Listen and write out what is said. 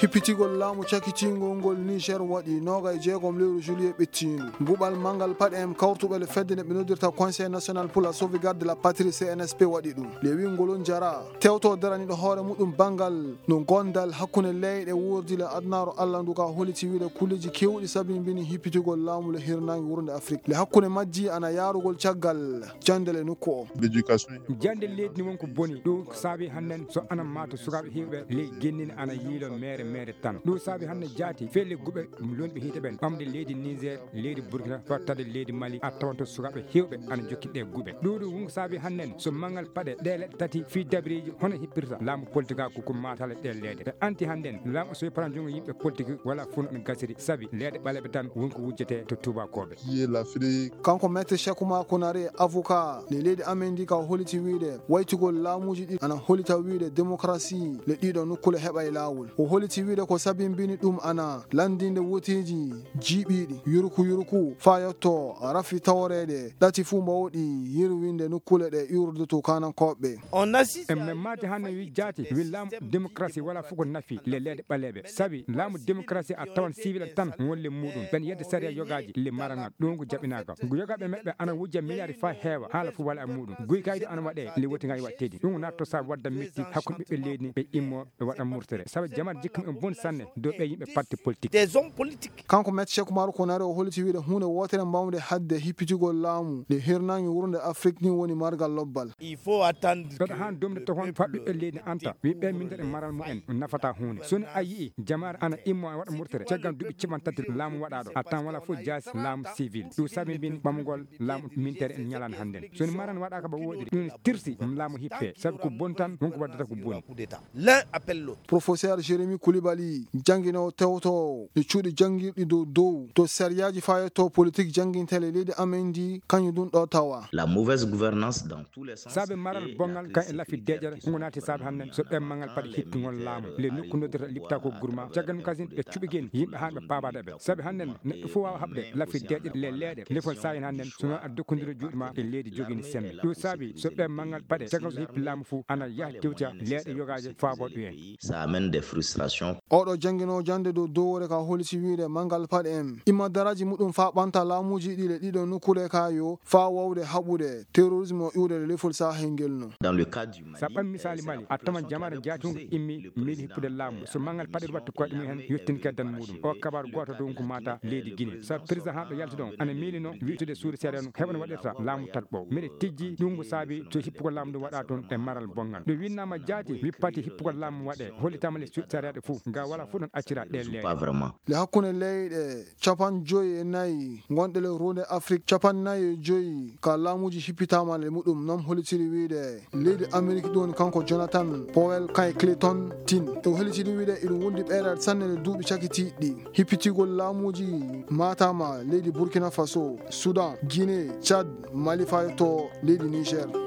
hippitigol laamu cakitingol ngol Niger waɗi noga jeegom lewru juillet ɓettindu buɓal mangal paɗe kawtuɓe fedde ɓe noddirta conseil national pour la sauvegarde de la patrie CNSP waɗi ɗum le wingol jara tewto daraniɗo hoore muɗum bangal no gondal hakkunde leyɗe wurdile adnaro Allah nduka holiti wiide kulleji kewɗi sabimbini hippitigol laamu le hirnangi wurnde Afrique le hakkunde majji ana yarugol caggal jandele nokku o l'éducation jande leydi ni wonko boni ɗum saabi hannen so anan mata sukaɓe hewɓe ley gennini ana yiilo mere tan ɗum saabi hande jaati felle guɓe lonɓe hiite ɓen ɓamde leydi Niger leydi Burkina fattade leydi Mali a tawanto sukaɓe hewɓe ana jokkiɗe guɓe ɗum wonko saabi hannen so mangal paɗe ɗe leɗɗe tati fi dabiriji hono hippirta laamu politique a koko matale ɗe leɗɗe ɓe anti handen laamu so paran jongo yimɓe politique wala fon ɗo gasiri saabi leɗɗe ɓaleɓe tan wonko wujjete to tubakoɓe qui est l'Afrique. kanko maître Cheikhouma Konaré avocat le leydi Amendi ka holiti wiide waytugol laamuji ɗi ana holita wiide démocratie le ɗiɗo nokkule heɓa e lawol o holiti wiide ko sabimbini ɗum ana landinde woteji jiiɓiɗi yuruku fa yetto rafi tawrede ɗati fuu mbawɗi yirwinde nokkule ɗe iwrude to kanankoɓe emme mate hanne wi jaati wi laamu démocratie wala foko nafi le leɗɗe ɓaleɓe saabi laamu démocratie a tawan civil tan wolle muɗum ɓen yedde saria yogaji le maragal ɗum ko jaɓinaka yogaɓe meɓɓe ana wujja milliard fa heewa haala fo wala e muɗum guy kaydi ana waɗe le wotigaji wattedi ɗum natto sa wadda metti hakkude ɓiɓɓe leydi ni ɓe immo ɓe waɗa murtere saabu jamat jikkam en boni sanne dow ɓe yimɓe parti politique des hommes politiques. kanko maître Cheikhouma Konaré o holiti wiide hunde wotere mbawde hadde hippitigol laamu le hirnangi wurnde Afrique ni woni margal lobbal Il faut attendre ɗoɗo han domde to hon fa ɓiɓɓe leydi anta wiɓe min daɗe maral mumen nafata hunde soni a yii jamare ana immo e waɗa murtere caggal duuɓi capantati laamu waɗaɗo a tan wala fof jaasi laamu civil ɗum saabi mbin ɓamgol laamu mintere en ñalani hannden soni maran waɗaka ba woɗiri ɗum tirsi laamu hippe saabi ko bon tan wonko waddata ko boni l'un appelle l'autre. professeur Jérémy Koulibaly jangino tewto e cuuɗi jangirɗi dow to sériyaji fayetto politique janguintele leydi Amendi kañum ɗum ɗo tawa La mauvaise gouvernance dans tous les sens. saabi maral bongal kan e lafi deƴere ngo naati saabi hannen so ɓen mangal paɗe hippigol laamu le nokku noddirta lipta ko gourma caggal mum kasin ɓe cuɓiguen yimɓe han ɓe pabaɗe ɓe saabi hannen neɗɗo fof wawa haɓde lafi deƴere le leeɗe lefol sayin hannen so noon a dokkodiri juuɗe ma e leydi jogini sembe ɗum saabi so ɓen mangal paɗe caggal so hippi laamu fou ana yaaha tewta leeɗe yogaji faboɗo en Ça amène des frustrations. oɗo jangino jande dow dowore ka holiti wiide mangal paɗe imma daraji muɗum fa ɓanta laamuji ɗi le ɗiɗo nokkule ka yo fa wawde haɓude terrorisme o iwde le lefol sahel no Dans le cas du sa Mali, ɓam misali Mali a taman jamare jatungo immi miili hippude laamu so mangal paɗe watta koɗe mumen yettin keddan muɗum o kabaru goto dow ko mata leydi Guinée sa président haɗo yalti ɗon ana miili noon witude suudu seeɗa no heɓano waɗirta laamu tatɓo mbiɗa tijji ɗum ko saabi to hippugol laamu ɗum waɗa toon e maral bongal ɗo winnama jaati wippati hippugol laamu waɗe hollitama le suudu seeɗaɗe fou nga wala fof ɗon accira ɗe leeɗe pas vraiment. le hakkunde leyɗe 54 gonɗe le ronde Afrique 45 ka laamuji hippitama le muɗum nom holitiri wiide leydi Amérique ɗum kanko Jonathan Powell kay Clayton Tin e holitiri wiide iɗum wondi ɓeeɗal sanne le duuɓi cakitiɗɗi hippitigol laamuji matama leydi Burkina Faso Soudan Guinée Tchad Mali fayo to leydi Niger